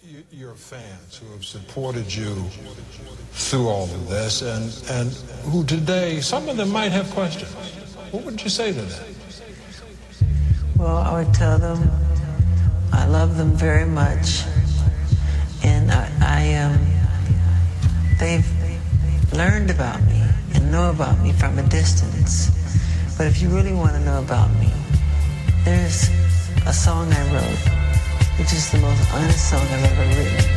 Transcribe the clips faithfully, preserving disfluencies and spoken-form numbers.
your fans who have supported you through all of this and, and who today, some of them might have questions. What would you say to them? Well, I would tell them I love them very much, and I, I um, they've learned about me and know about me from a distance. But if you really want to know about me, there's a song I wrote, which is the most honest song I've ever written.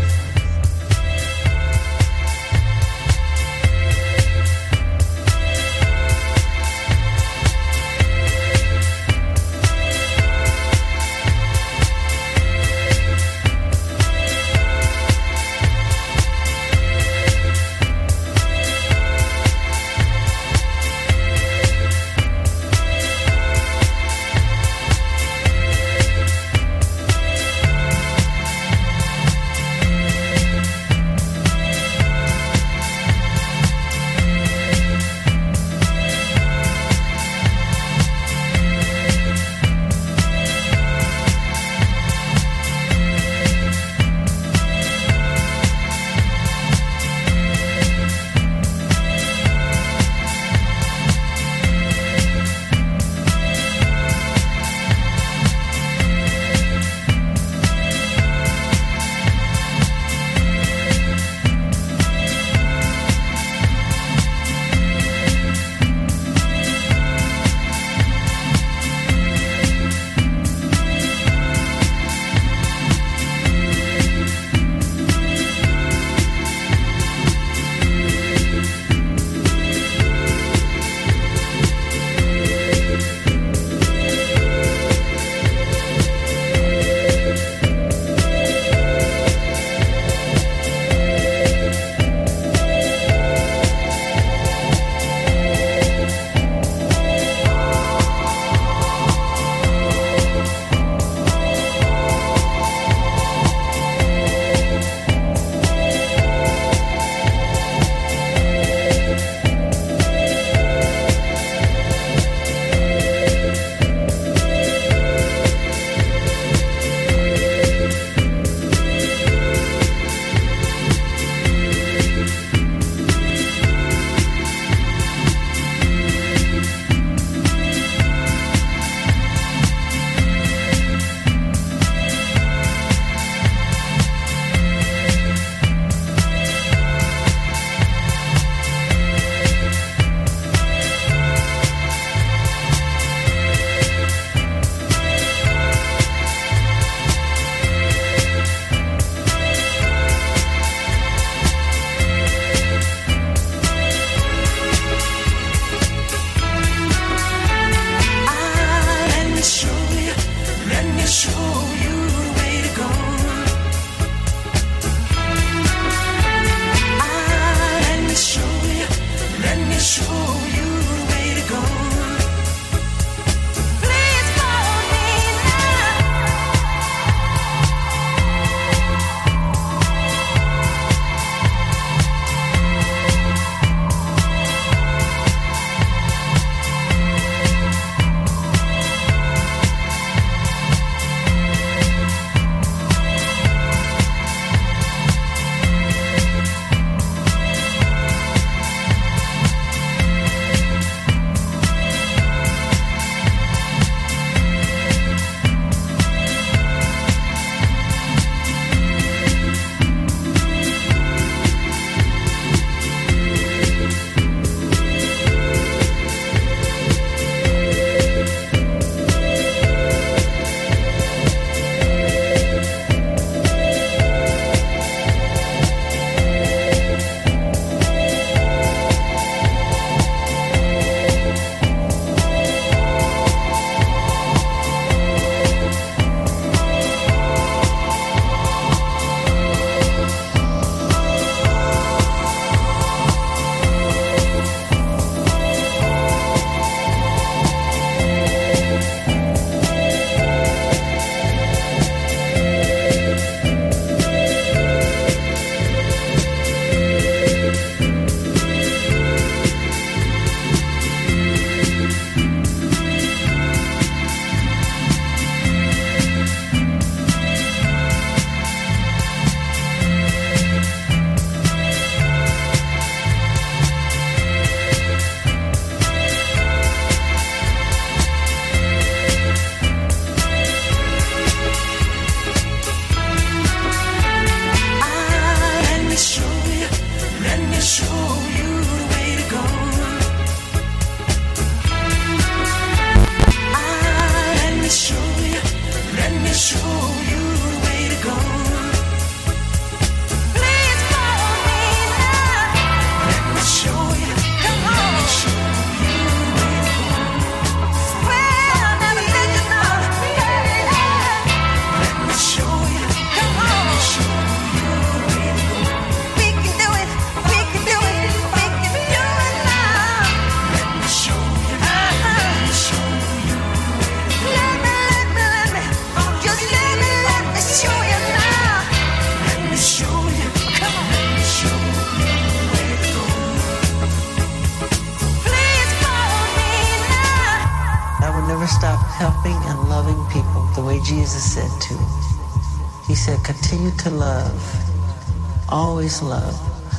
helping and loving people the way Jesus said to. He said, continue to love, always love.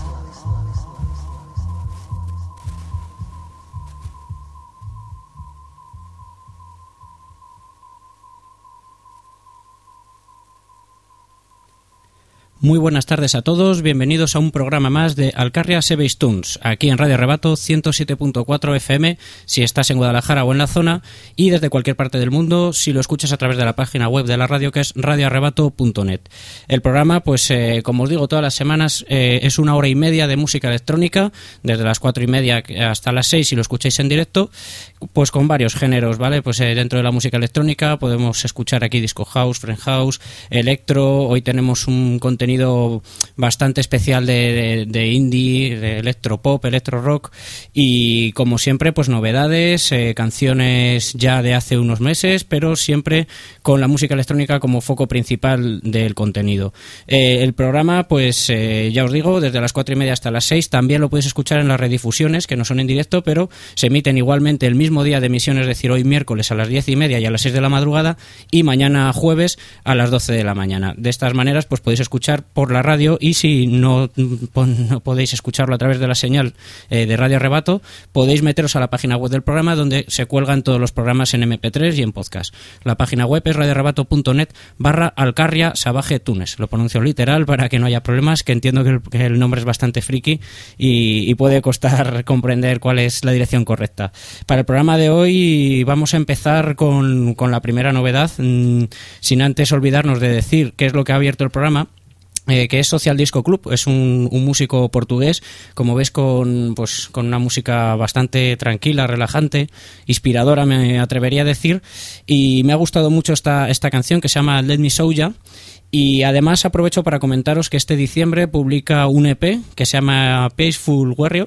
Muy buenas tardes a todos, bienvenidos a un programa más de Alcarria Sebeis Tunes, aquí en Radio Arrebato ciento siete punto cuatro F M, si estás en Guadalajara o en la zona, y desde cualquier parte del mundo, si lo escuchas a través de la página web de la radio, que es radio arrebato punto net. El programa, pues eh, como os digo, todas las semanas eh, es una hora y media de música electrónica, desde las cuatro y media hasta las seis, si lo escucháis en directo, pues con varios géneros, ¿vale? Pues eh, dentro de la música electrónica podemos escuchar aquí disco house, friend house, electro. Hoy tenemos un contenido bastante especial de, de, de indie, de electropop, electro rock, y como siempre pues novedades, eh, canciones ya de hace unos meses, pero siempre con la música electrónica como foco principal del contenido. Eh, el programa, pues eh, ya os digo, desde las cuatro y media hasta las seis, también lo podéis escuchar en las redifusiones, que no son en directo, pero se emiten igualmente el mismo día de emisión, es decir, hoy miércoles a las diez y media y a las seis de la madrugada, y mañana jueves a las doce de la mañana. De estas maneras pues podéis escuchar por la radio, y si no, no podéis escucharlo a través de la señal eh, de Radio Arrebato, podéis meteros a la página web del programa, donde se cuelgan todos los programas en eme pe tres y en podcast. La página web es radio arrebato punto net barra Alcarria Sabaje Tunes. Lo pronuncio literal para que no haya problemas, que entiendo que el, que el nombre es bastante friki y, y puede costar comprender cuál es la dirección correcta. Para el programa de hoy vamos a empezar con, con la primera novedad, mmm, sin antes olvidarnos de decir qué es lo que ha abierto el programa. Eh, que es Social Disco Club, es un, un músico portugués, como ves, con, pues, con una música bastante tranquila, relajante, inspiradora, me atrevería a decir, y me ha gustado mucho esta, esta canción que se llama Let Me Show Ya. Y además aprovecho para comentaros que este diciembre publica un E P que se llama Peaceful Warrior,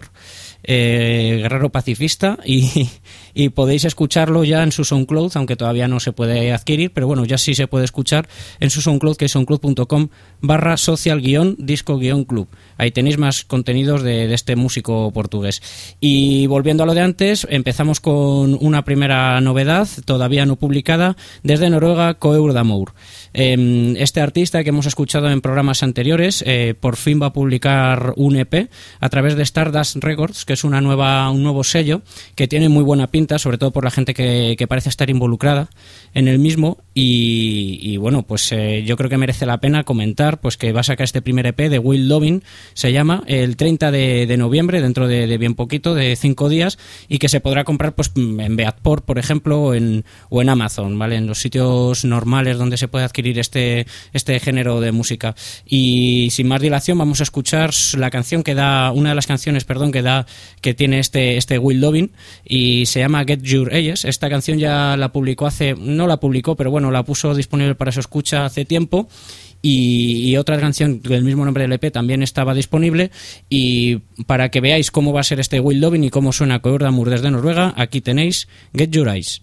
eh, guerrero pacifista, y, y podéis escucharlo ya en su SoundCloud, aunque todavía no se puede adquirir, pero bueno, ya sí se puede escuchar en su SoundCloud, que es soundcloud punto com barra social guión disco guión club. Ahí tenéis más contenidos de, de este músico portugués. Y volviendo a lo de antes, empezamos con una primera novedad, todavía no publicada, desde Noruega, Coeur d'Amour. Eh, este artista que hemos escuchado en programas anteriores, eh, por fin va a publicar un E P a través de Stardust Records, que es una nueva, un nuevo sello que tiene muy buena pinta, sobre todo por la gente que, que parece estar involucrada en el mismo, y, y bueno, pues eh, yo creo que merece la pena comentar pues que va a sacar este primer E P de Will Lovin, se llama, el treinta de, de noviembre, dentro de, de bien poquito, de cinco días, y que se podrá comprar pues en Beatport, por ejemplo, o en, o en Amazon, ¿vale? En los sitios normales donde se puede adquirir este, este género de música. Y sin más dilación vamos a escuchar la canción que da, una de las canciones, perdón, que da, que tiene este, este Will Lovin, y se llama Get Your Ages. Esta canción ya la publicó hace, no la publicó, pero bueno, la puso disponible para su escucha hace tiempo. Y, y otra canción del mismo nombre del E P también estaba disponible, y para que veáis cómo va a ser este Will Lovin y cómo suena Coeur d'Amour desde Noruega, aquí tenéis Get Your Eyes.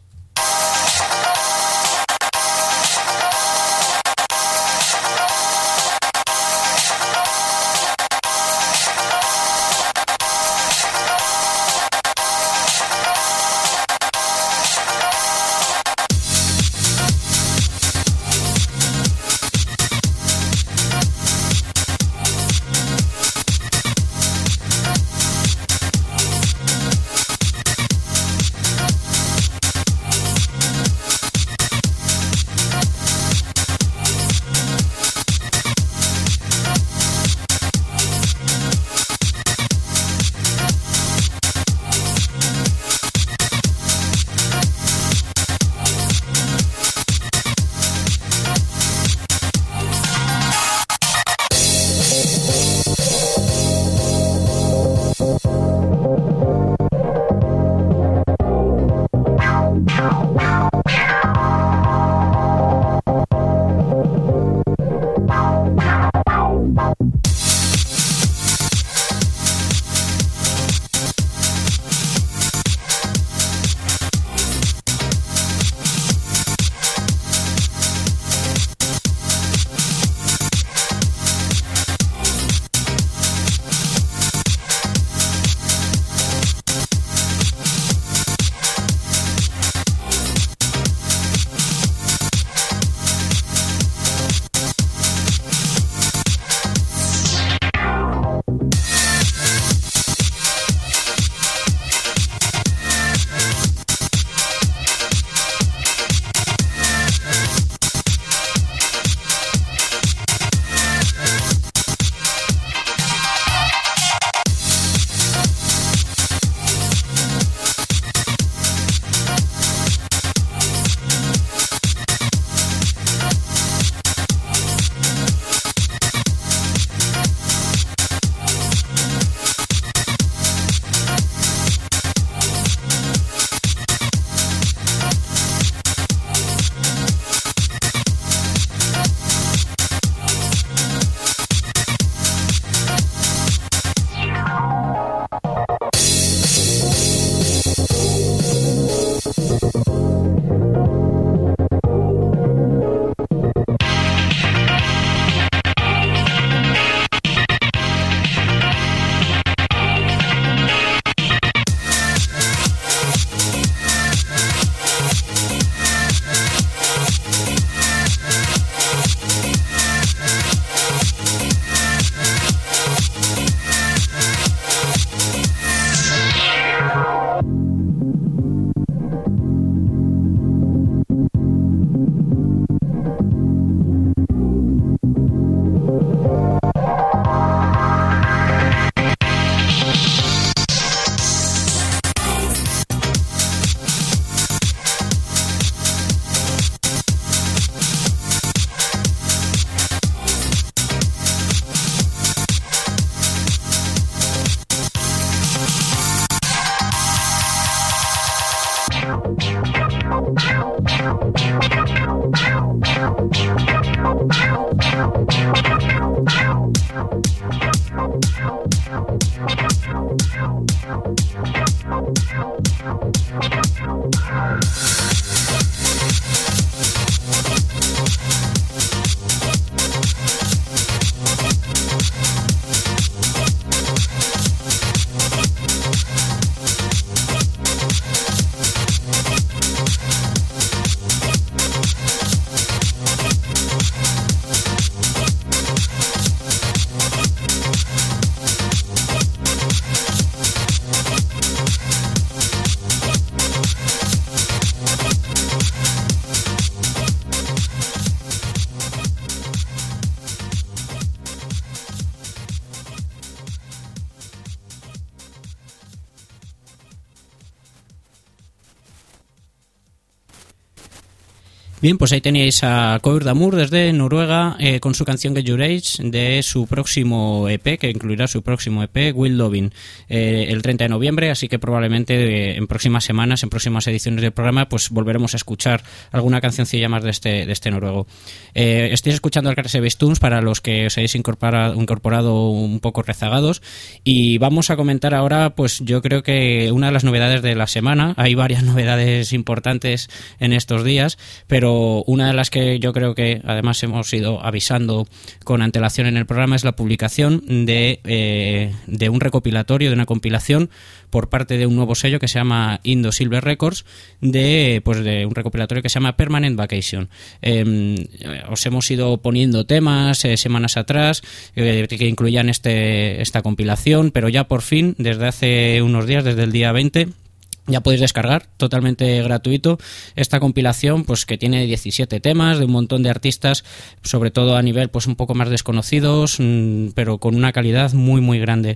Bien, pues ahí teníais a Coeur d'Amour desde Noruega eh, con su canción Get Your Age de su próximo E P, que incluirá su próximo E P, Will Lovin, eh, el treinta de noviembre, así que probablemente eh, en próximas semanas, en próximas ediciones del programa, pues volveremos a escuchar alguna cancioncilla más de este, de este noruego. Eh, estáis escuchando Alcarria Se Bass Tunes para los que os hayáis incorporado, incorporado un poco rezagados, y vamos a comentar ahora, pues yo creo que una de las novedades de la semana. Hay varias novedades importantes en estos días, pero una de las que yo creo que además hemos ido avisando con antelación en el programa es la publicación de, eh, de un recopilatorio, de una compilación por parte de un nuevo sello que se llama Indo Silver Records, de, pues de un recopilatorio que se llama Permanent Vacation. Eh, os hemos ido poniendo temas eh, semanas atrás eh, que incluían este, esta compilación, pero ya por fin, desde hace unos días, desde el día veinte, ya podéis descargar totalmente gratuito esta compilación, pues que tiene diecisiete temas de un montón de artistas, sobre todo a nivel pues un poco más desconocidos, mmm, pero con una calidad muy muy grande.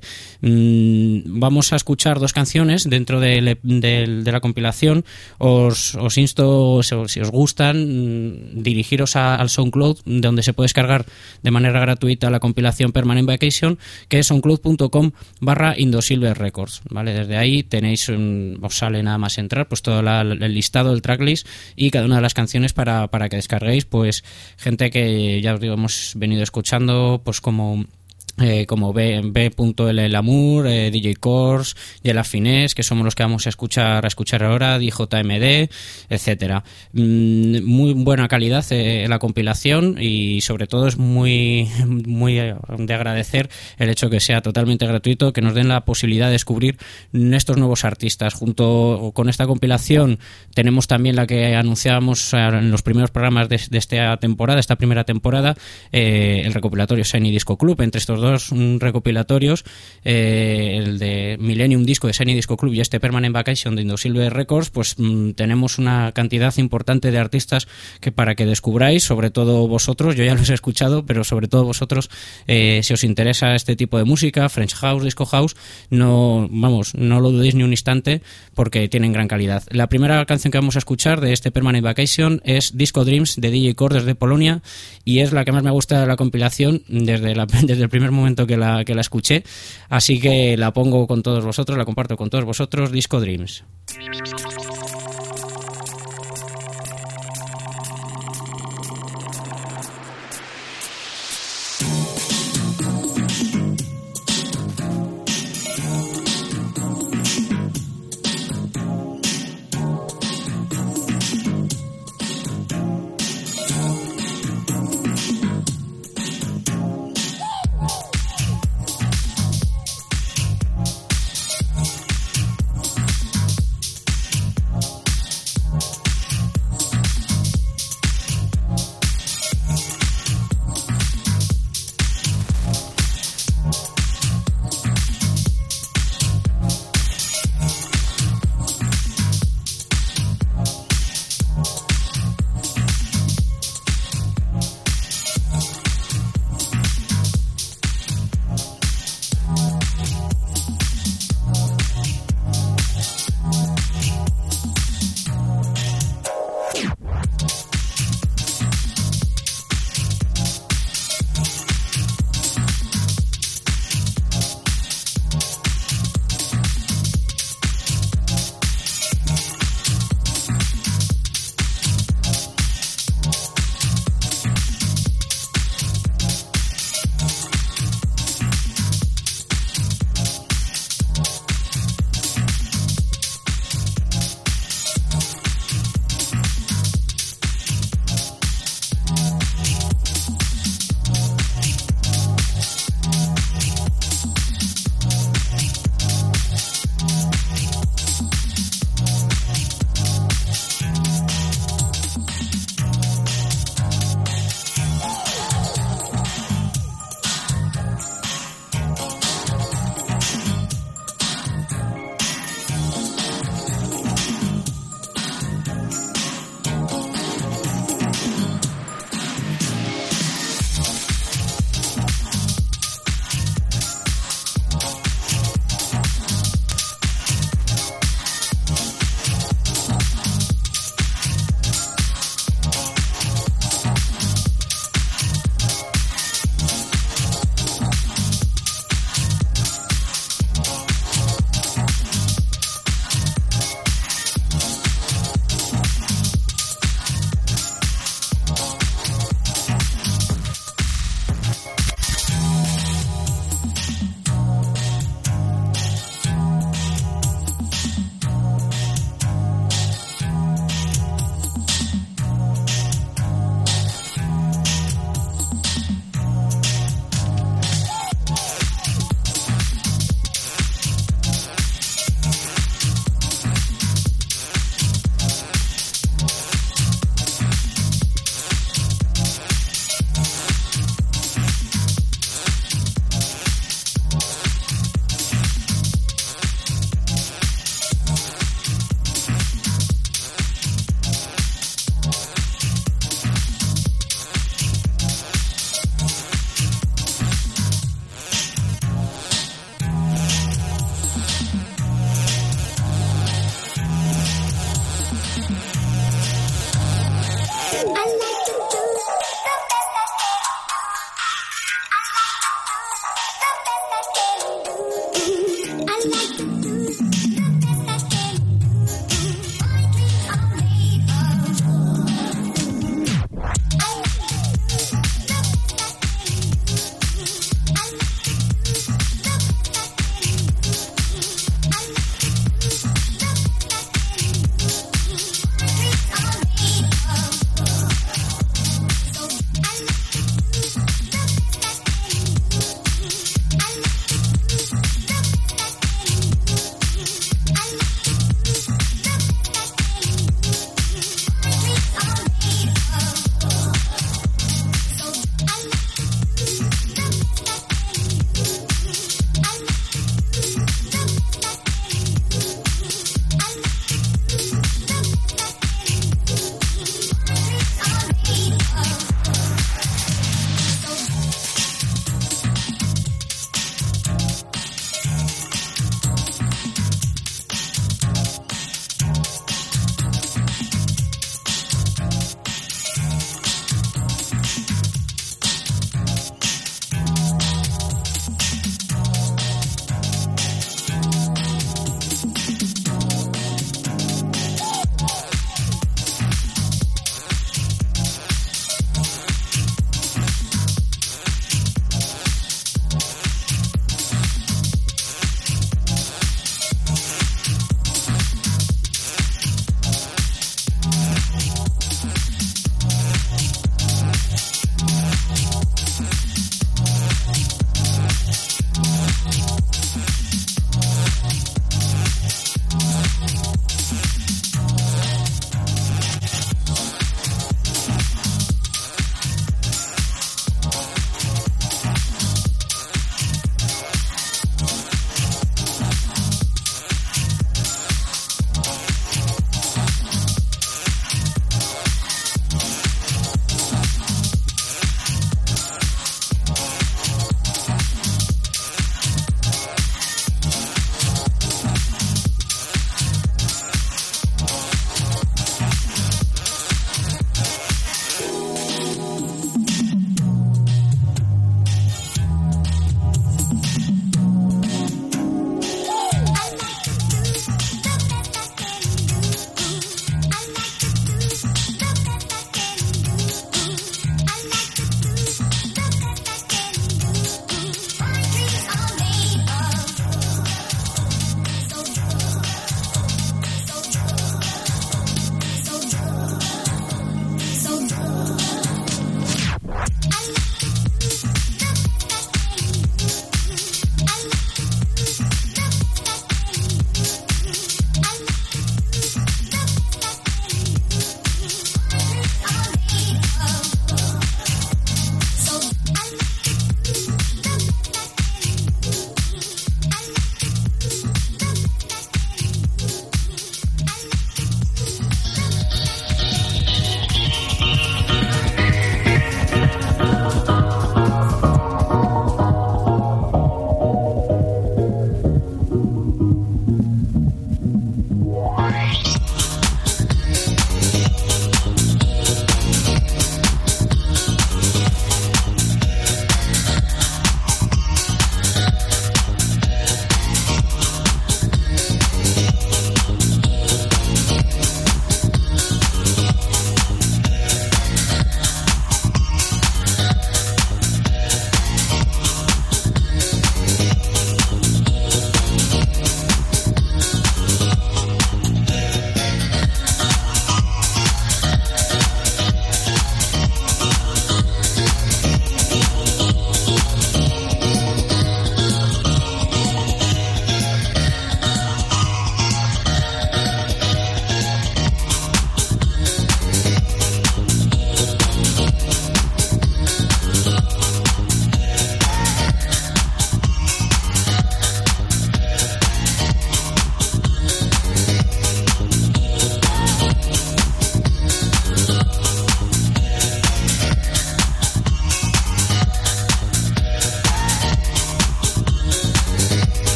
Mmm, vamos a escuchar dos canciones dentro de, de, de la compilación. Os, os insto, si os gustan, mmm, dirigiros a, al SoundCloud, donde se puede descargar de manera gratuita la compilación Permanent Vacation, que es soundcloud.com barra Indosilver Records, ¿vale? Desde ahí tenéis un, os sale nada más entrar, pues todo la, el listado, el tracklist y cada una de las canciones para, para que descarguéis, pues gente que ya os digo hemos venido escuchando, pues como Eh, como B. B. Lamour, eh, D J Kors, Yela Finesse, que somos los que vamos a escuchar a escuchar ahora, D J M D, etcétera. Mm, muy buena calidad eh, la compilación, y sobre todo es muy muy de agradecer el hecho que sea totalmente gratuito, que nos den la posibilidad de descubrir estos nuevos artistas. Junto con esta compilación tenemos también la que anunciábamos en los primeros programas de, de esta temporada, esta primera temporada, eh, el recopilatorio Shiny Disco Club. Entre estos dos dos recopilatorios, eh, el de Millennium Disco de Shiny Disco Club y este Permanent Vacation de Indosilver Records, pues mmm, tenemos una cantidad importante de artistas que para que descubráis, sobre todo vosotros, yo ya los he escuchado, pero sobre todo vosotros, eh, si os interesa este tipo de música, French House, Disco House, no, vamos, no lo dudéis ni un instante, porque tienen gran calidad. La primera canción que vamos a escuchar de este Permanent Vacation es Disco Dreams de D J Kors desde Polonia, y es la que más me gusta de la compilación desde, la, desde el primer momento que la, que la escuché, así que la pongo con todos vosotros, la comparto con todos vosotros, Disco Dreams.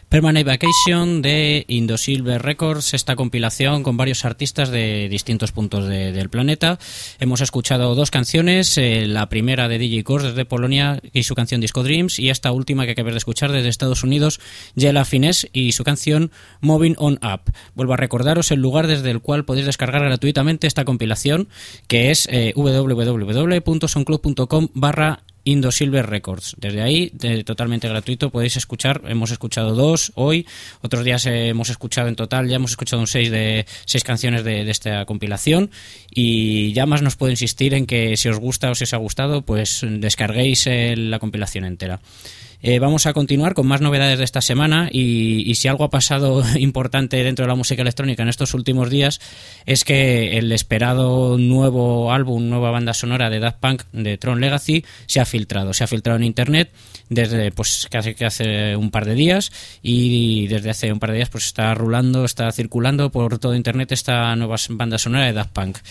Permanent Vacation de Indosilver Records, esta compilación con varios artistas de distintos puntos de, del planeta. Hemos escuchado dos canciones, eh, la primera de D J Kors desde Polonia y su canción Disco Dreams, y esta última que acabas de escuchar desde Estados Unidos, Jella Finesse y su canción Moving On Up. Vuelvo a recordaros el lugar desde el cual podéis descargar gratuitamente esta compilación, que es eh, www.soundcloud.com barra Indosilver Records. Desde ahí, de, totalmente gratuito, podéis escuchar. Hemos escuchado dos hoy, otros días eh, hemos escuchado en total, ya hemos escuchado un seis de seis canciones de, de esta compilación, y ya más nos puedo insistir en que si os gusta o si os ha gustado, pues descarguéis eh, la compilación entera. Eh, vamos a continuar con más novedades de esta semana, y, y si algo ha pasado importante dentro de la música electrónica en estos últimos días es que el esperado nuevo álbum, nueva banda sonora de Daft Punk, de Tron Legacy, se ha filtrado, se ha filtrado en internet desde pues casi que hace un par de días, y desde hace un par de días pues está rulando, está circulando por todo internet esta nueva banda sonora de Daft Punk.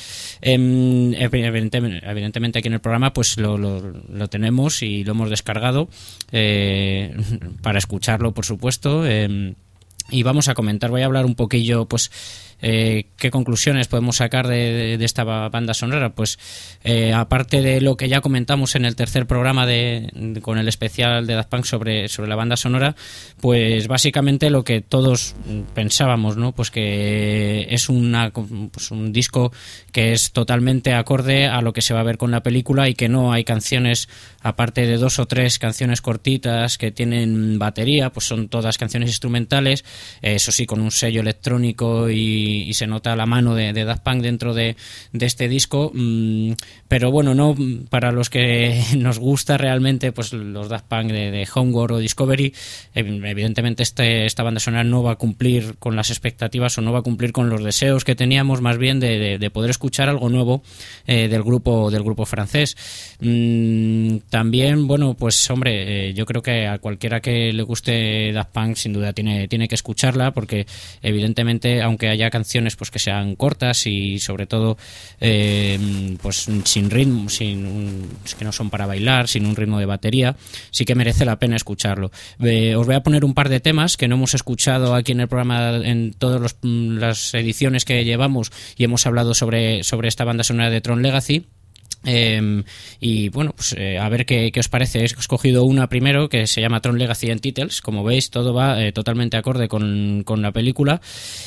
Eh, evidentemente, evidentemente aquí en el programa pues lo, lo, lo tenemos y lo hemos descargado eh, para escucharlo, por supuesto, eh, y vamos a comentar, voy a hablar un poquillo pues Eh, ¿qué conclusiones podemos sacar de, de, de esta banda sonora? Pues eh, aparte de lo que ya comentamos en el tercer programa de, de, con el especial de Daft Punk sobre, sobre la banda sonora, pues básicamente lo que todos pensábamos, ¿no? Pues que es una, pues un disco que es totalmente acorde a lo que se va a ver con la película, y que no hay canciones, aparte de dos o tres canciones cortitas que tienen batería, pues son todas canciones instrumentales, eh, eso sí, con un sello electrónico, y y se nota la mano de, de Daft Punk dentro de, de este disco, mmm, pero bueno, no para los que nos gusta realmente pues los Daft Punk de, de Homeworld o Discovery, evidentemente este, esta banda sonora no va a cumplir con las expectativas, o no va a cumplir con los deseos que teníamos más bien de, de, de poder escuchar algo nuevo eh, del grupo del grupo francés. Mmm, también, bueno, pues hombre, eh, yo creo que a cualquiera que le guste Daft Punk sin duda tiene, tiene que escucharla, porque evidentemente, aunque haya canciones pues que sean cortas y sobre todo eh, pues sin ritmo, sin un, que no son para bailar, sin un ritmo de batería, sí que merece la pena escucharlo. Eh, os voy a poner un par de temas que no hemos escuchado aquí en el programa en todas los, las ediciones que llevamos, y hemos hablado sobre, sobre esta banda sonora de Tron Legacy. Eh, y bueno, pues eh, a ver qué, qué os parece. He escogido una primero que se llama Tron Legacy and Titles. Como veis, todo va eh, totalmente acorde con, con la película.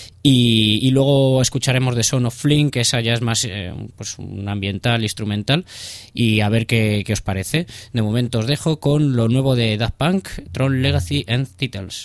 Y, y luego escucharemos The Son of Flynn, que esa ya es más eh, pues un ambiental, instrumental, y a ver qué, qué os parece. De momento os dejo con lo nuevo de Daft Punk, Tron Legacy and Titles.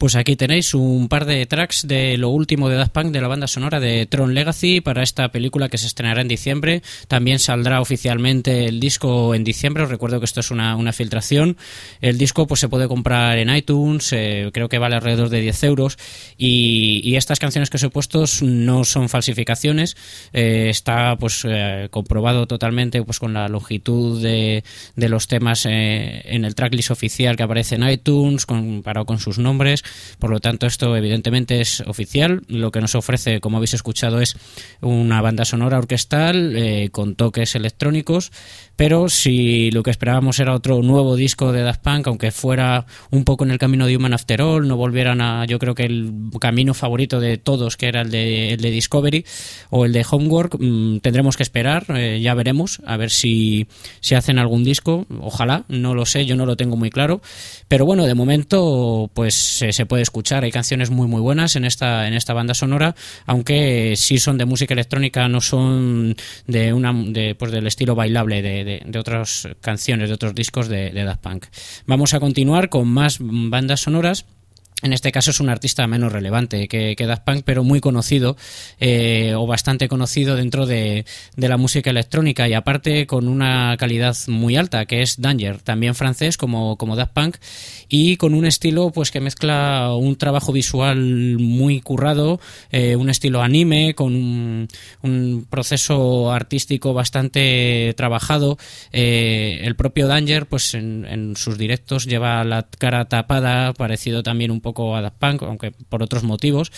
pues aquí tenéis un par de tracks de lo último de Daft Punk, de la banda sonora de Tron Legacy, para esta película que se estrenará en diciembre. También saldrá oficialmente el disco en diciembre. Os recuerdo que esto es una, una filtración. El disco pues se puede comprar en iTunes, eh, creo que vale alrededor de diez euros. Y, y estas canciones que os he puesto no son falsificaciones. Eh, está pues eh, comprobado totalmente pues con la longitud de, de los temas eh, en el tracklist oficial que aparece en iTunes, comparado con sus nombres. Por lo tanto, esto evidentemente es oficial. Lo que nos ofrece, como habéis escuchado, es una banda sonora orquestal eh, con toques electrónicos, pero si lo que esperábamos era otro nuevo disco de Daft Punk, aunque fuera un poco en el camino de Human After All, no volvieran a, yo creo que el camino favorito de todos, que era el de, el de Discovery o el de Homework, mmm, tendremos que esperar, eh, ya veremos, a ver si, si hacen algún disco. Ojalá, no lo sé, yo no lo tengo muy claro, pero bueno, de momento pues eh, se puede escuchar. Hay canciones muy muy buenas en esta en esta banda sonora, aunque sí son de música electrónica, no son de una de, pues del estilo bailable de, de, de otras canciones, de otros discos de, de Daft Punk. Vamos a continuar con más bandas sonoras. En este caso es un artista menos relevante que, que Daft Punk, pero muy conocido, eh, o bastante conocido dentro de, de la música electrónica, y aparte con una calidad muy alta, que es Danger, también francés como, como Daft Punk, y con un estilo pues que mezcla un trabajo visual muy currado, eh, un estilo anime, con un, un proceso artístico bastante trabajado. Eh, el propio Danger pues en, en sus directos lleva la cara tapada, parecido también un poco poco a Daft Punk, aunque por otros motivos,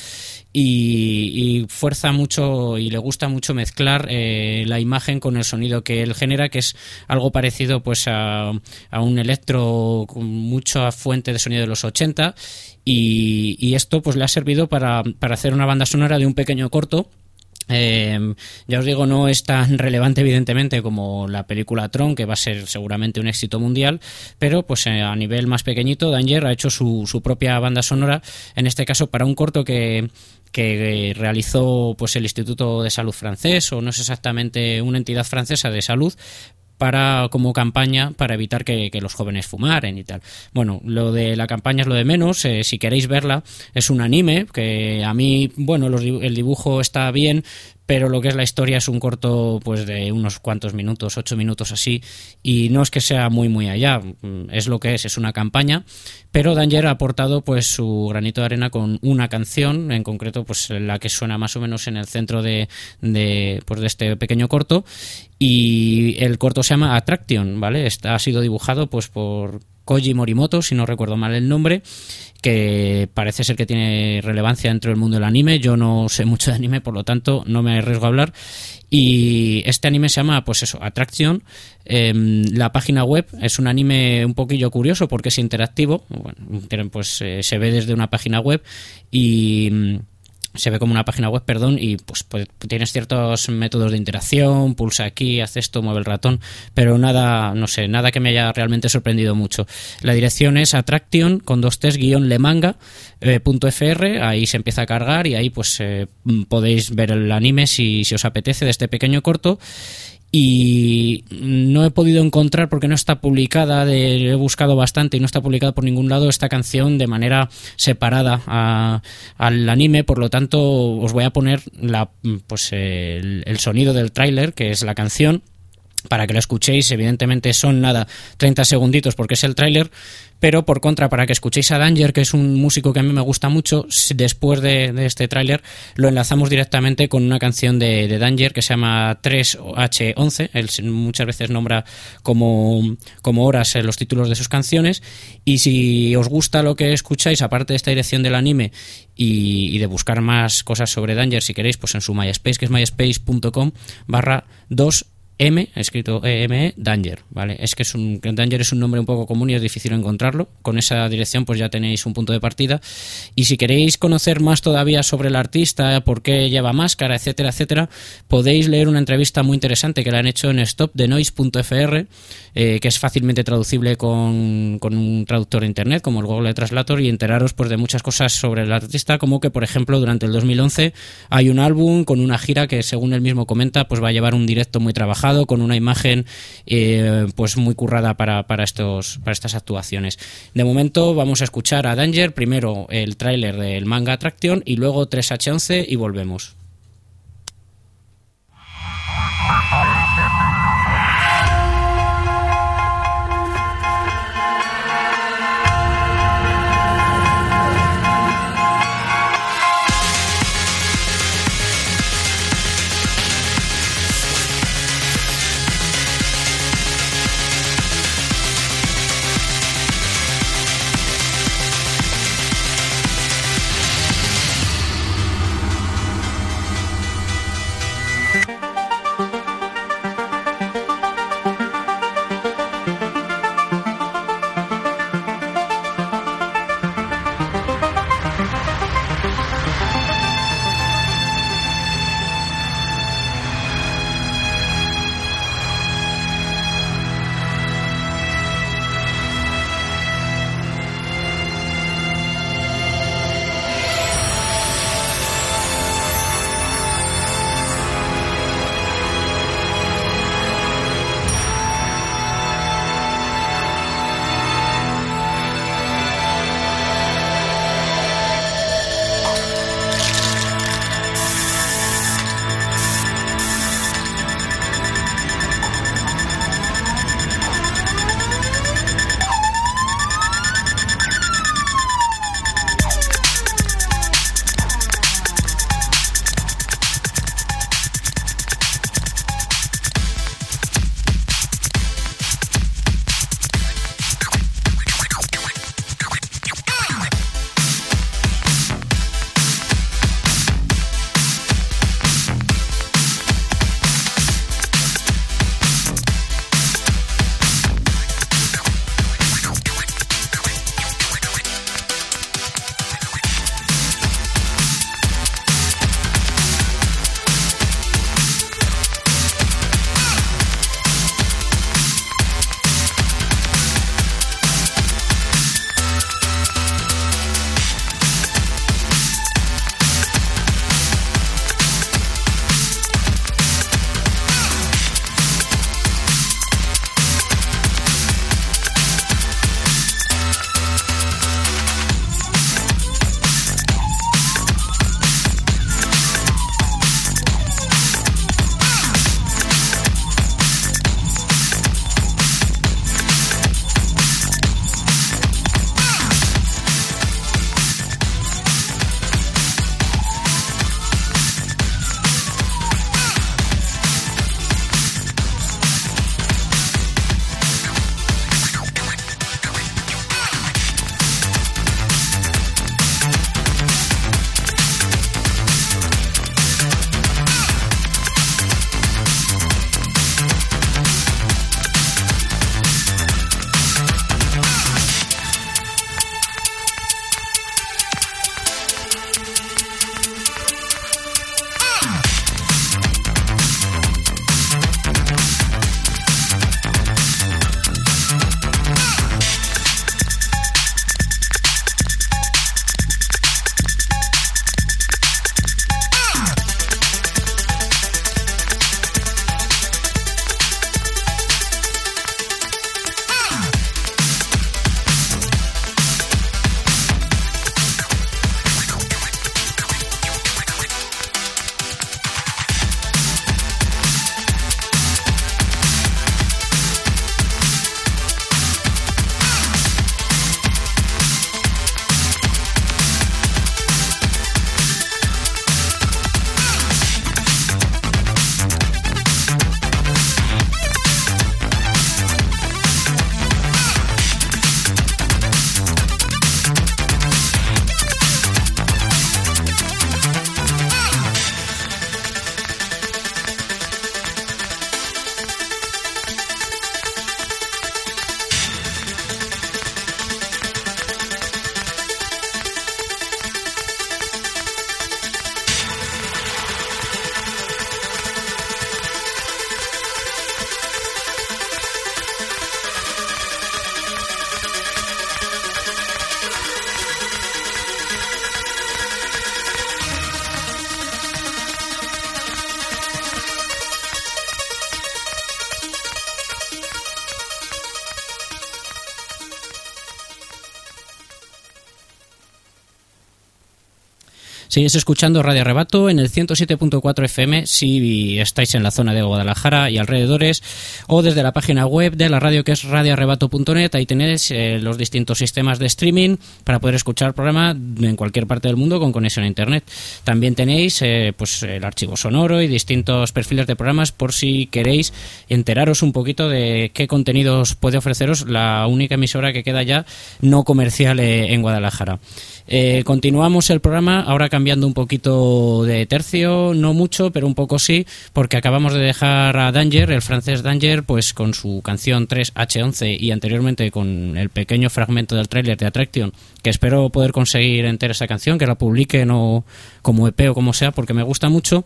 y, y fuerza mucho y le gusta mucho mezclar eh, la imagen con el sonido que él genera, que es algo parecido pues a, a un electro con mucha fuente de sonido de los ochenta, y, y esto pues le ha servido para, para hacer una banda sonora de un pequeño corto. Eh, ya os digo, no es tan relevante evidentemente como la película Tron, que va a ser seguramente un éxito mundial, pero pues eh, a nivel más pequeñito, Danger ha hecho su, su propia banda sonora, en este caso para un corto que que realizó pues el Instituto de Salud francés, o no es exactamente una entidad francesa de salud, para como campaña para evitar que, que los jóvenes fumaren y tal. Bueno, lo de la campaña es lo de menos. Eh, si queréis verla, es un anime que a mí, bueno, los, el dibujo está bien, pero lo que es la historia es un corto pues de unos cuantos minutos, ocho minutos así, y no es que sea muy muy allá, es lo que es, es una campaña, pero Danger ha aportado pues su granito de arena con una canción, en concreto pues la que suena más o menos en el centro de, de, pues, de este pequeño corto, y el corto se llama Attraction, ¿vale? Está, ha sido dibujado pues por Koji Morimoto, si no recuerdo mal el nombre, que parece ser que tiene relevancia dentro del mundo del anime. Yo no sé mucho de anime, por lo tanto no me arriesgo a hablar. Y este anime se llama, pues eso, Attraction. Eh, la página web es un anime un poquillo curioso porque es interactivo. Bueno, pues eh, se ve desde una página web y... se ve como una página web, perdón, y pues, pues tienes ciertos métodos de interacción, pulsa aquí, haz esto, mueve el ratón, pero nada, no sé, nada que me haya realmente sorprendido mucho. La dirección es Attraction con dos tes guión lemanga eh, punto fr, ahí se empieza a cargar y ahí pues eh, podéis ver el anime si, si os apetece, de este pequeño corto. Y no he podido encontrar, porque no está publicada, de, he buscado bastante y no está publicada por ningún lado esta canción de manera separada a, al anime, por lo tanto os voy a poner la, pues el, el sonido del tráiler, que es la canción, para que lo escuchéis. Evidentemente son nada, treinta segunditos porque es el tráiler, pero por contra, para que escuchéis a Danger, que es un músico que a mí me gusta mucho, después de, de este tráiler lo enlazamos directamente con una canción de, de Danger que se llama tres hache once, él muchas veces nombra como, como horas en los títulos de sus canciones, y si os gusta lo que escucháis, aparte de esta dirección del anime y, y de buscar más cosas sobre Danger, si queréis, pues en su MySpace, que es myspace.com barra dos M, escrito E M E, Danger, ¿vale? Es que es un, Danger es un nombre un poco común y es difícil encontrarlo. Con esa dirección pues ya tenéis un punto de partida. Y si queréis conocer más todavía sobre el artista, por qué lleva máscara, etcétera, etcétera, podéis leer una entrevista muy interesante que le han hecho en stop the noise punto fr, eh, que es fácilmente traducible con, con un traductor de internet como el Google Translator, y enteraros pues de muchas cosas sobre el artista, como que por ejemplo durante el dos mil once hay un álbum con una gira que, según él mismo comenta, pues va a llevar un directo muy trabajado, rodado con una imagen eh, pues muy currada para, para, estos, para estas actuaciones. De momento vamos a escuchar a Danger, primero el tráiler del manga Attraction y luego tres hache once y volvemos. Seguís escuchando Radio Arrebato en el ciento siete punto cuatro F M si estáis en la zona de Guadalajara y alrededores, o desde la página web de la radio, que es radio arrebato punto net. Ahí tenéis eh, los distintos sistemas de streaming para poder escuchar el programa en cualquier parte del mundo con conexión a internet. También tenéis eh, pues el archivo sonoro y distintos perfiles de programas por si queréis enteraros un poquito de qué contenidos puede ofreceros la única emisora que queda ya no comercial eh, en Guadalajara. Eh, continuamos el programa, ahora cambiando un poquito de tercio, no mucho, pero un poco sí, porque acabamos de dejar a Danger, el francés Danger, pues con su canción tres hache once y anteriormente con el pequeño fragmento del tráiler de Attraction, que espero poder conseguir entera esa canción, que la publiquen o como E P o como sea, porque me gusta mucho.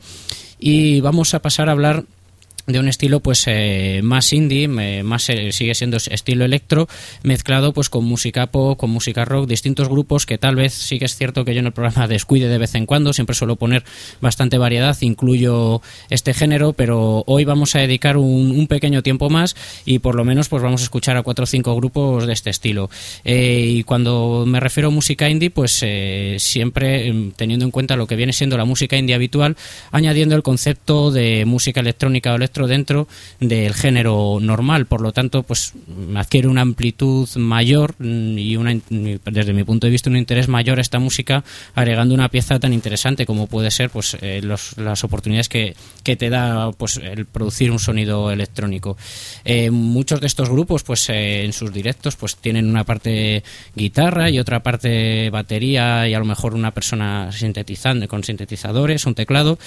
Y vamos a pasar a hablar de un estilo pues eh, más indie, eh, más eh, sigue siendo estilo electro, mezclado pues con música pop, con música rock, distintos grupos que tal vez sí que es cierto que yo en el programa descuide de vez en cuando, siempre suelo poner bastante variedad, incluyo este género, pero hoy vamos a dedicar un, un pequeño tiempo más y por lo menos pues vamos a escuchar a cuatro o cinco grupos de este estilo. Eh, y cuando me refiero a música indie, pues eh, siempre eh, teniendo en cuenta lo que viene siendo la música indie habitual, añadiendo el concepto de música electrónica o electro dentro del género normal, por lo tanto pues adquiere una amplitud mayor y una, desde mi punto de vista un interés mayor a esta música, agregando una pieza tan interesante como puede ser pues eh, los, las oportunidades que, que te da pues el producir un sonido electrónico. Eh, muchos de estos grupos pues eh, en sus directos pues tienen una parte guitarra y otra parte batería y a lo mejor una persona sintetizando con sintetizadores, un teclado,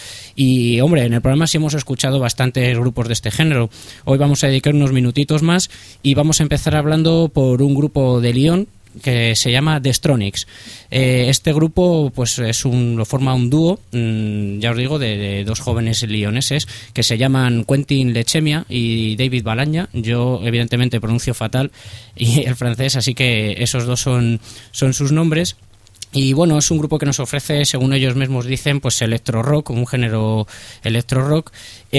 y hombre, en el programa sí hemos escuchado bastante grupos de este género. Hoy vamos a dedicar unos minutitos más y vamos a empezar hablando por un grupo de Lyon que se llama Destronics. Eh, este grupo pues es un, lo forma un dúo, mmm, ya os digo, de, de dos jóvenes lioneses que se llaman Quentin Lechemia y David Balagna. Yo evidentemente pronuncio fatal y el francés, así que esos dos son, son sus nombres. Y bueno, es un grupo que nos ofrece, según ellos mismos dicen, pues electro rock, un género electro rock,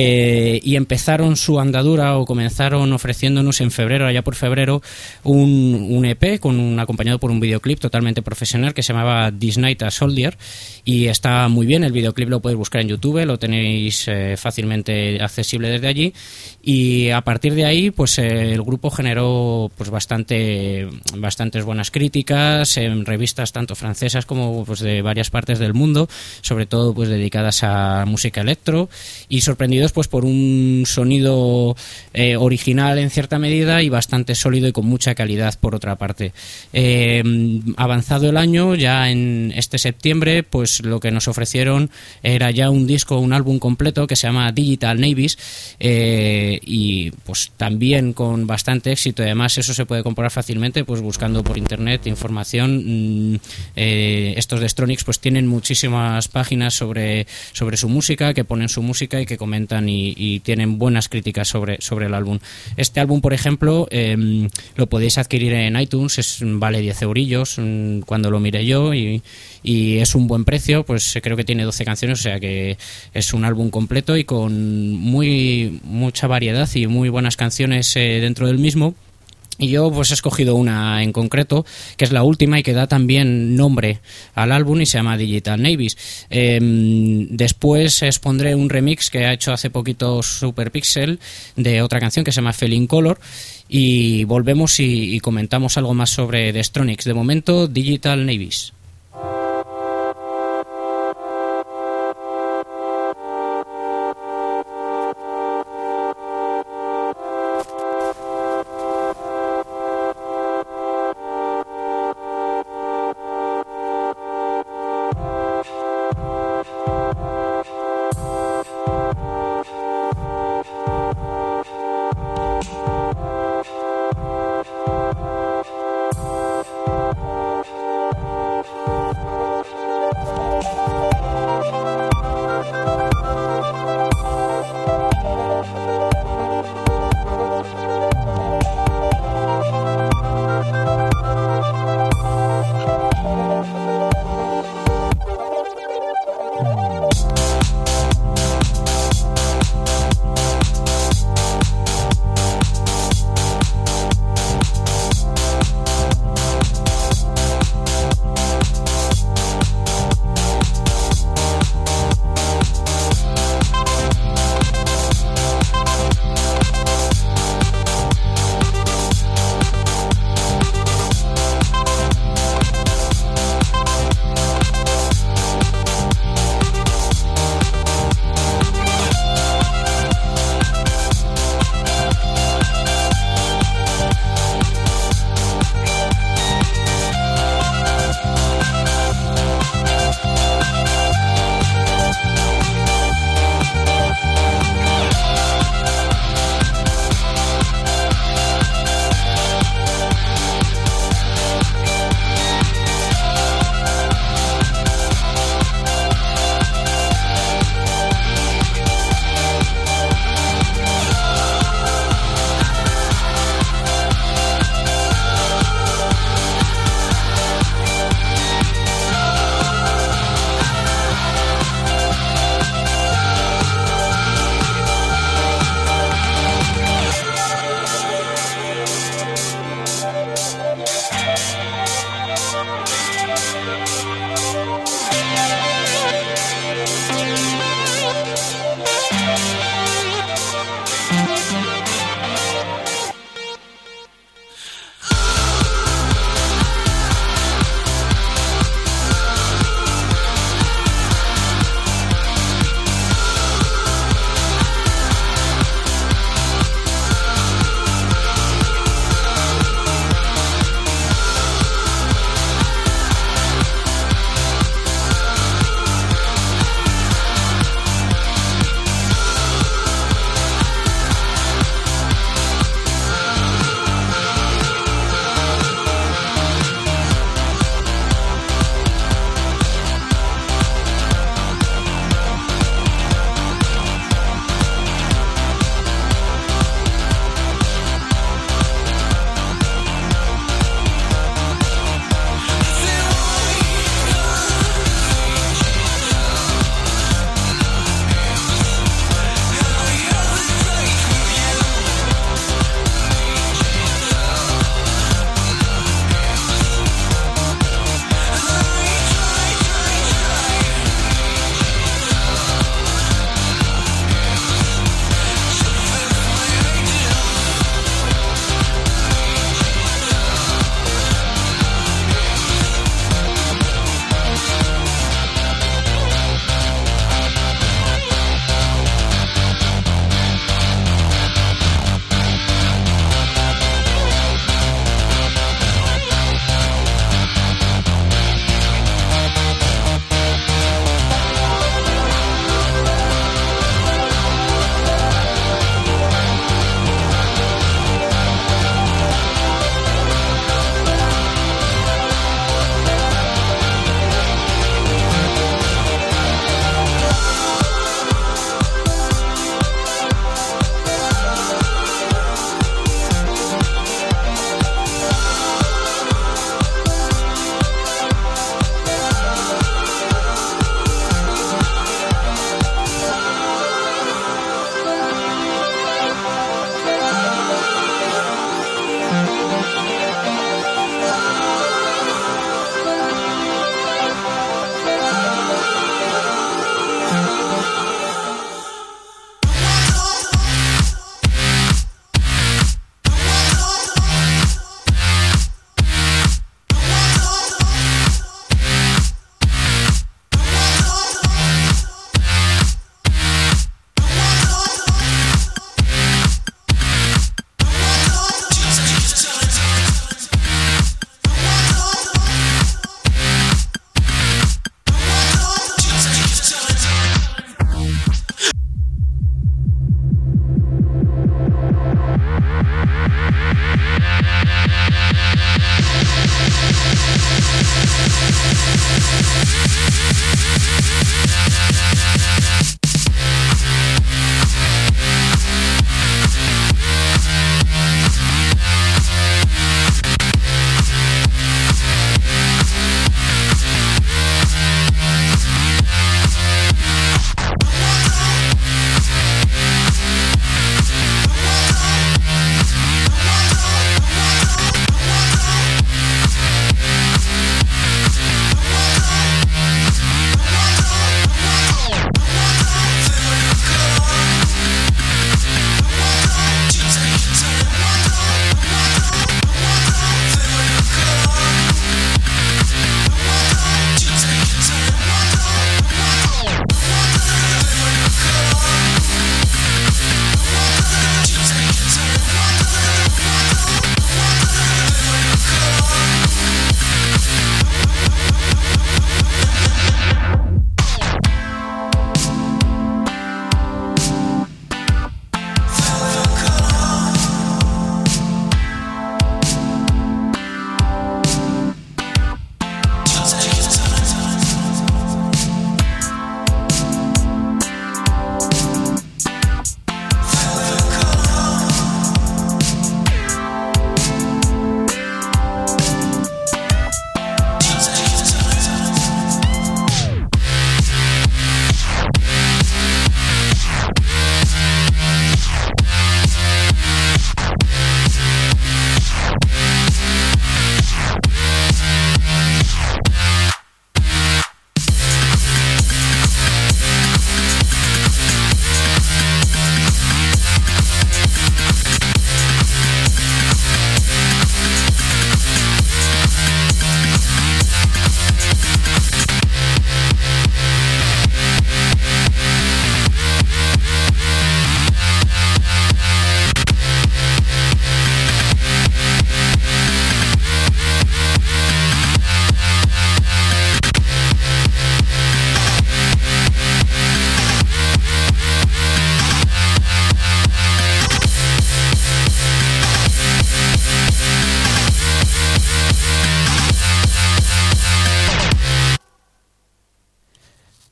eh, y empezaron su andadura o comenzaron ofreciéndonos en febrero, allá por febrero, un, un E P con un, acompañado por un videoclip totalmente profesional que se llamaba This Night a Soldier, y está muy bien. El videoclip lo podéis buscar en YouTube, lo tenéis eh, fácilmente accesible desde allí, y a partir de ahí pues eh, el grupo generó pues bastante bastantes buenas críticas en revistas tanto francesas como pues de varias partes del mundo, sobre todo pues dedicadas a música electro, y sorprendidos pues por un sonido eh, original en cierta medida y bastante sólido y con mucha calidad por otra parte. Eh, avanzado el año, ya en este septiembre, pues lo que nos ofrecieron era ya un disco, un álbum completo que se llama Digital Navies, eh, y pues también con bastante éxito. Además eso se puede comprobar fácilmente pues buscando por internet información. mmm, eh, estos Destronics pues tienen muchísimas páginas sobre, sobre su música, que ponen su música y que comentan y, y tienen buenas críticas sobre, sobre el álbum. Este álbum, por ejemplo, eh, lo podéis adquirir en iTunes, es, vale diez eurillos mmm, cuando lo miré yo, y, y es un buen precio, pues creo que tiene doce canciones, o sea que es un álbum completo y con muy mucha variedad y muy buenas canciones eh, dentro del mismo. Y yo pues he escogido una en concreto, que es la última y que da también nombre al álbum y se llama Digital Navies. Eh, después expondré un remix que ha hecho hace poquito Superpixel de otra canción que se llama Feeling Color, y volvemos y, y comentamos algo más sobre Destronics. De momento, Digital Navies.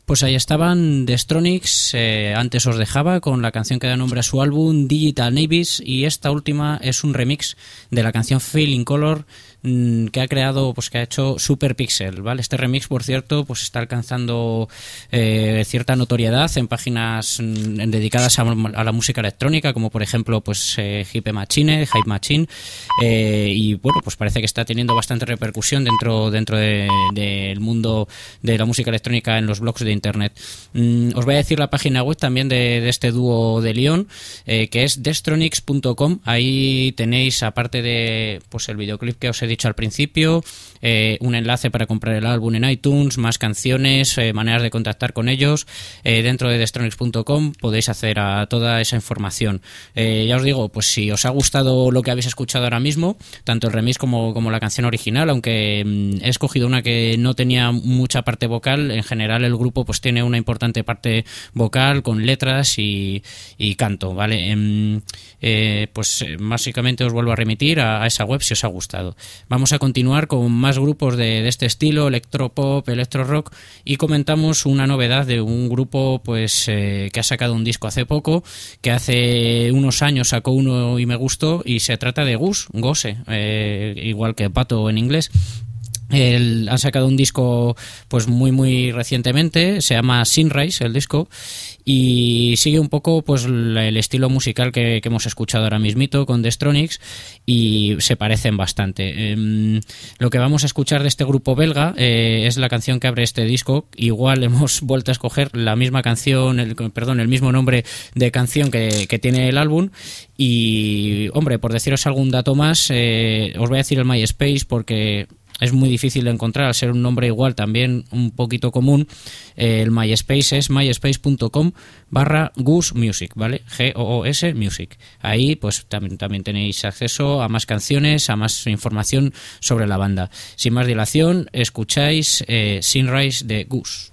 Pues ahí estaban The Stronix, eh, antes os dejaba con la canción que da nombre a su álbum Digital Navies, y esta última es un remix de la canción Feeling Color mmm, que ha creado, pues que ha hecho Super Pixel, ¿vale? Este remix, por cierto, pues está alcanzando eh, cierta notoriedad en páginas mmm, dedicadas a, a la música electrónica, como por ejemplo pues eh, Hype Machine, Hype Machine, eh, y bueno, pues parece que está teniendo bastante repercusión dentro dentro de, del mundo de la música electrónica en los blogs de internet. Mm, os voy a decir la página web también de, de este dúo de Lyon, eh, que es destronix punto com. Ahí tenéis, aparte de pues el videoclip que os he dicho al principio, eh, un enlace para comprar el álbum en iTunes, más canciones, eh, maneras de contactar con ellos. Eh, dentro de destronix punto com podéis acceder a toda esa información. Eh, ya os digo, pues si os ha gustado lo que habéis escuchado ahora mismo, tanto el remix como, como la canción original, aunque mm, he escogido una que no tenía mucha parte vocal, en general el grupo pues tiene una importante parte vocal con letras y, y canto, ¿vale? Eh, eh, pues básicamente os vuelvo a remitir a, a esa web si os ha gustado. Vamos a continuar con más grupos de, de este estilo, electropop, electro rock, y comentamos una novedad de un grupo pues eh, que ha sacado un disco hace poco, que hace unos años sacó uno y me gustó, y se trata de Gus, Gose, eh, igual que Pato en inglés. El, han sacado un disco pues muy muy recientemente, se llama Sunrise el disco, y sigue un poco pues el estilo musical que, que hemos escuchado ahora mismito con The Stronix, y se parecen bastante. Eh, lo que vamos a escuchar de este grupo belga eh, es la canción que abre este disco. Igual hemos vuelto a escoger la misma canción, el, perdón, el mismo nombre de canción que, que tiene el álbum. Y hombre, por deciros algún dato más, eh, os voy a decir el MySpace porque es muy difícil de encontrar al ser un nombre igual también un poquito común. Eh, el MySpace es myspace punto com barra Gus Music, ¿vale? G O O S Music. Ahí pues también, también tenéis acceso a más canciones, a más información sobre la banda. Sin más dilación, escucháis eh, Sunrise de Gus.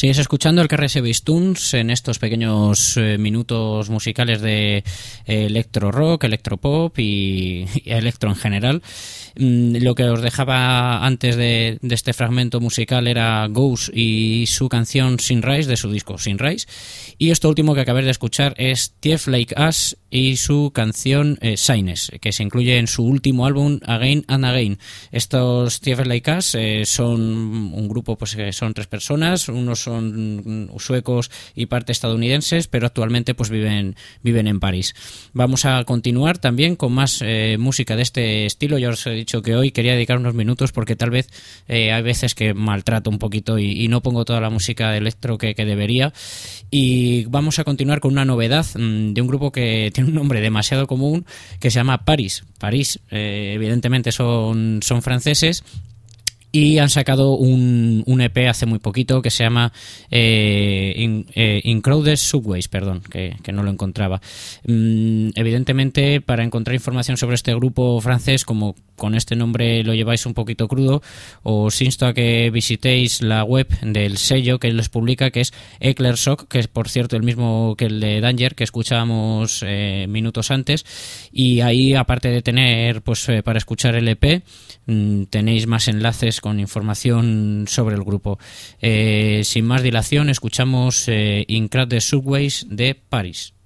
Sigues escuchando el Carre Tunes en estos pequeños eh, minutos musicales de eh, electro rock, electropop y, y electro en general. Mm, lo que os dejaba antes de, de este fragmento musical era Ghost y su canción Sunrise, de su disco Sunrise. Y esto último que acabáis de escuchar es Thief Like Us y su canción eh, Signs, que se incluye en su último álbum Again and Again. Estos Thief Like Us eh, son un grupo, pues que son tres personas, unos son suecos y parte estadounidenses, pero actualmente pues viven, viven en París. Vamos a continuar también con más eh, música de este estilo. Ya os he dicho que hoy quería dedicar unos minutos porque tal vez eh, hay veces que maltrato un poquito y, y no pongo toda la música de electro que, que debería. Y vamos a continuar con una novedad mmm, de un grupo que tiene un nombre demasiado común, que se llama Paris. París, eh, evidentemente son, son franceses. Y han sacado un, un E P hace muy poquito que se llama eh, in, eh, In Crowded Subways, perdón, que, que no lo encontraba. Mm, evidentemente, para encontrar información sobre este grupo francés, como con este nombre lo lleváis un poquito crudo, os insto a que visitéis la web del sello que les publica, que es Eclair Shock, que es por cierto el mismo que el de Danger, que escuchábamos eh, minutos antes. Y ahí, aparte de tener pues eh, para escuchar el E P, mm, tenéis más enlaces con información sobre el grupo. Eh, sin más dilación, escuchamos eh, In Crowded Subways de Paris.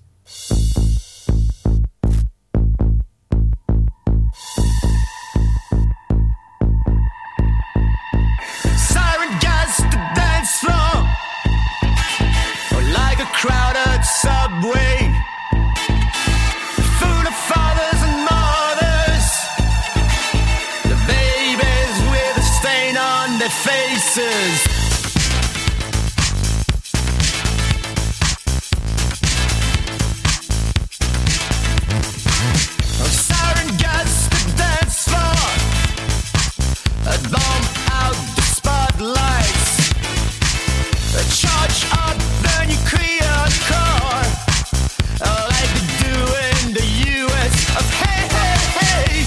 Siren gas the dance floor, or like a crowded subway, full of fathers and mothers, the babies with a stain on their faces. Oh, siren gas the dance floor, a bomb out the spotlights, a charge up the nuclear core, like they do in the U S of hey, hey, hey.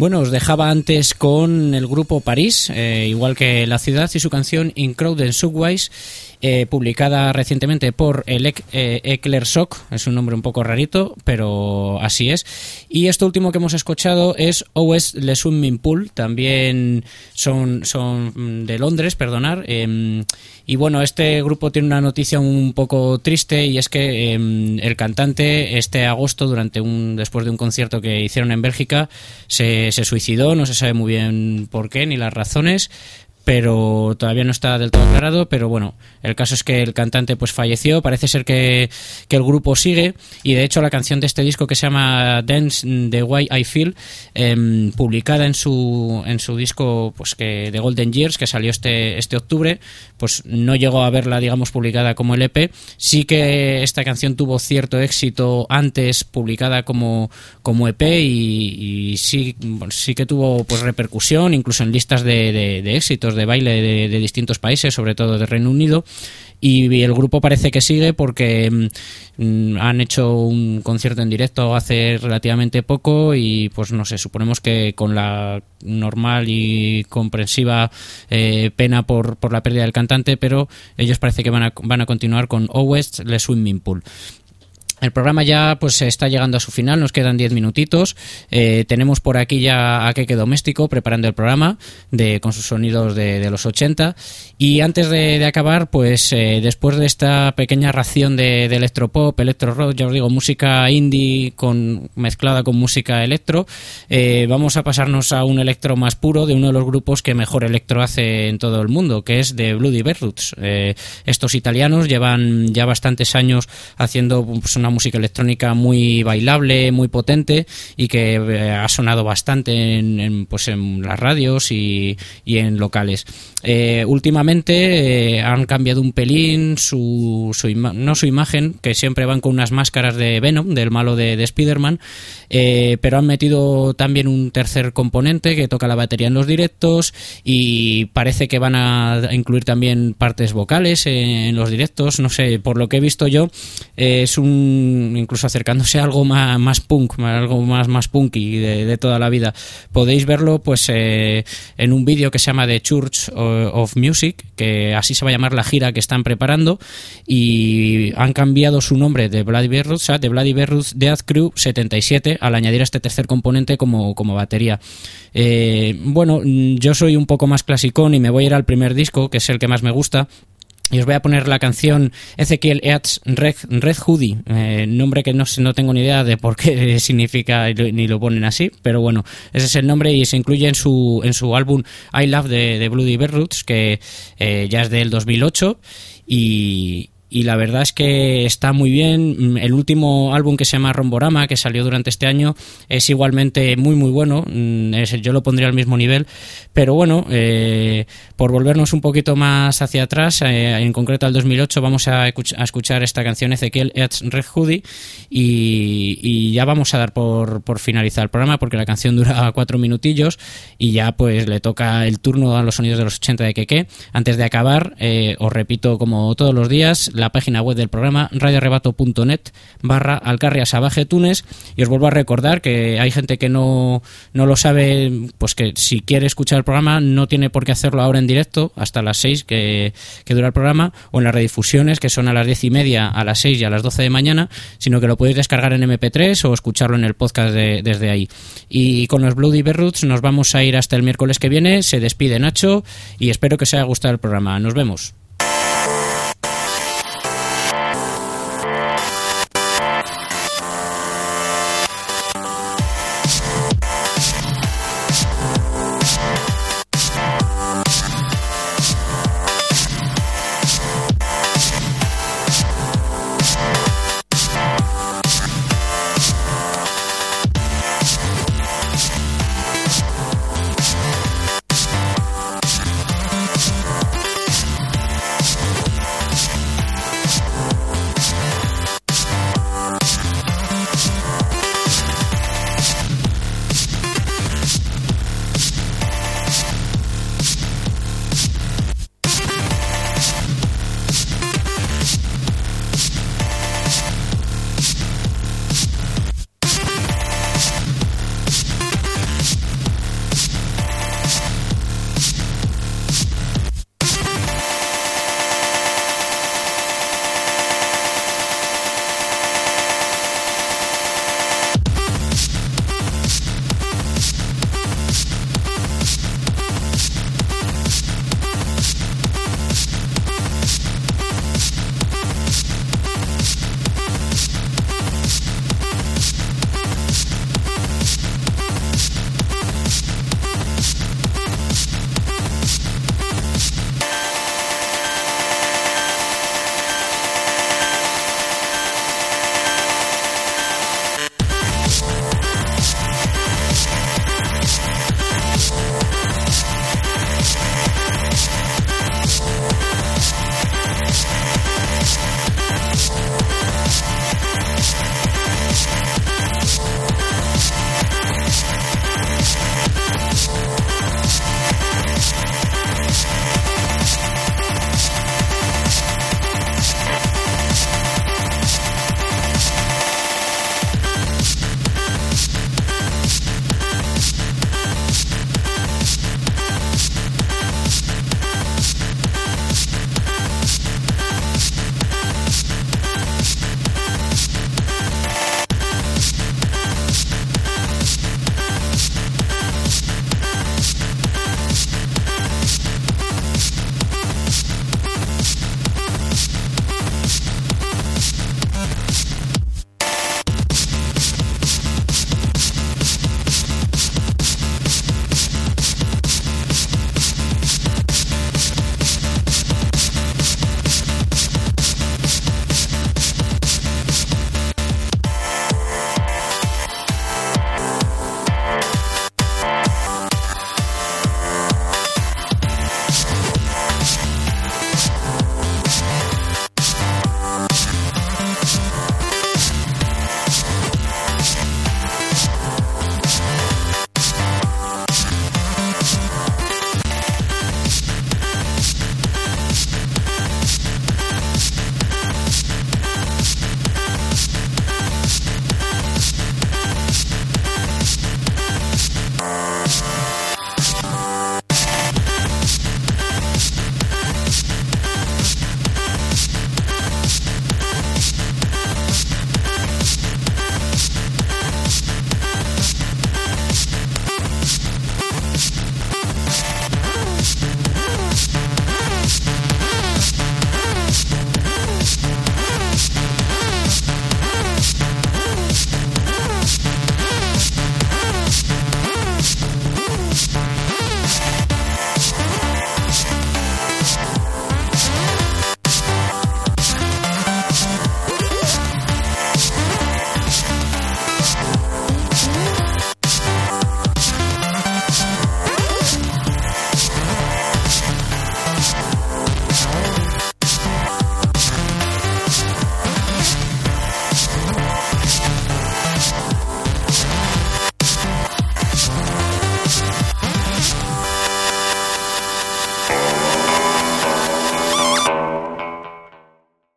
Bueno, os dejaba antes con el grupo París, eh, igual que La Ciudad, y su canción In Crowded Subways, eh, publicada recientemente por el eh, Eclersoc. Es un nombre un poco rarito, pero así es. Y esto último que hemos escuchado es Always Le Swimming Pool, también son, son de Londres, perdonar. Eh, y bueno, este grupo tiene una noticia un poco triste, y es que eh, el cantante este agosto, durante un después de un concierto que hicieron en Bélgica, se, se suicidó. No se sabe muy bien por qué ni las razones, pero todavía no está del todo aclarado. Pero bueno, el caso es que el cantante pues falleció. Parece ser que, que el grupo sigue, y de hecho la canción de este disco, que se llama Dance the Way I Feel, eh, publicada en su en su disco pues que de Golden Years, que salió este este octubre, pues no llegó a verla, digamos, publicada como L P. Sí que esta canción tuvo cierto éxito antes publicada como como E P, y, y sí sí que tuvo pues repercusión, incluso en listas de, de, de éxitos de baile de, de distintos países, sobre todo de Reino Unido. Y el grupo parece que sigue porque mm, han hecho un concierto en directo hace relativamente poco, y pues no sé, suponemos que con la normal y comprensiva eh, pena por, por la pérdida del cantante, pero ellos parece que van a, van a continuar con Always Le Swimming Pool. El programa ya pues está llegando a su final, nos quedan diez minutitos. Eh, tenemos por aquí ya a Keke Doméstico preparando el programa de, con sus sonidos de, de los ochenta. Y antes de, de acabar, pues eh, después de esta pequeña ración de, de electropop, electro rock, ya os digo, música indie con, mezclada con música electro, eh, vamos a pasarnos a un electro más puro de uno de los grupos que mejor electro hace en todo el mundo, que es The Bloody Berruts. Eh, estos italianos llevan ya bastantes años haciendo pues, una música electrónica muy bailable, muy potente, y que eh, ha sonado bastante en, en, pues en las radios y, y en locales. Eh, últimamente eh, han cambiado un pelín su, su ima- no su imagen, que siempre van con unas máscaras de Venom, del malo de, de Spider-Man, eh, pero han metido también un tercer componente que toca la batería en los directos, y parece que van a incluir también partes vocales en, en los directos. No sé, por lo que he visto yo, eh, es un incluso acercándose a algo más, más punk, algo más, más punky de, de toda la vida. Podéis verlo pues eh, en un vídeo que se llama The Church of Music, que así se va a llamar la gira que están preparando, y han cambiado su nombre de Bloody Berruts a The Bloody Berruts Death Crew setenta y siete al añadir a este tercer componente como, como batería. Eh, bueno, yo soy un poco más clasicón y me voy a ir al primer disco, que es el que más me gusta. Y os voy a poner la canción Ezekiel Eats Red, Red Hoodie, eh, nombre que no, no tengo ni idea de por qué significa ni lo ponen así, pero bueno, ese es el nombre, y se incluye en su en su álbum I Love de, de Bloody Berruts, que eh, ya es del dos mil ocho, y... y la verdad es que está muy bien. El último álbum, que se llama Romborama, que salió durante este año, es igualmente muy muy bueno. Yo lo pondría al mismo nivel, pero bueno, eh, por volvernos un poquito más hacia atrás, eh, en concreto al dos mil ocho, vamos a, a escuchar esta canción Ezekiel Eats Red Hoodie, y, y ya vamos a dar por, por finalizar el programa, porque la canción dura cuatro minutillos, y ya pues le toca el turno a los sonidos de los ochenta de Keke. Antes de acabar, eh, os repito, como todos los días, la página web del programa, radioarrebato.net barra Alcarria Sabaje Túnez, y os vuelvo a recordar que hay gente que no, no lo sabe, pues que si quiere escuchar el programa no tiene por qué hacerlo ahora en directo hasta las seis que, que dura el programa, o en las redifusiones, que son a las diez y media, a las seis y a las doce de mañana, sino que lo podéis descargar en eme pe tres o escucharlo en el podcast de, desde ahí. Y con los Bloody Berruts nos vamos a ir hasta el miércoles que viene. Se despide Nacho, y espero que os haya gustado el programa. Nos vemos.